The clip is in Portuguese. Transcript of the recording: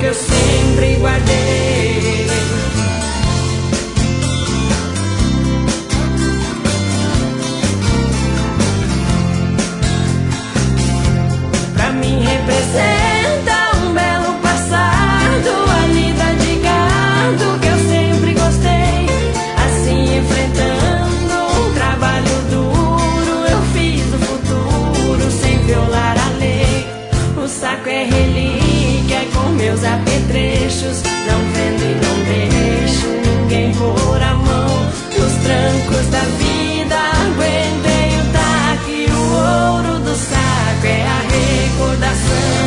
eu sempre guardei. Pra mim representa um belo passado, a lida de gado que eu sempre gostei. Assim enfrentando um trabalho duro, eu fiz o futuro sem violar a lei. O saco é relíquia com meus apetrechos, não vendo e não deixo ninguém pôr a mão nos trancos da vida. Aguentei o taque, o ouro do saco é a recordação.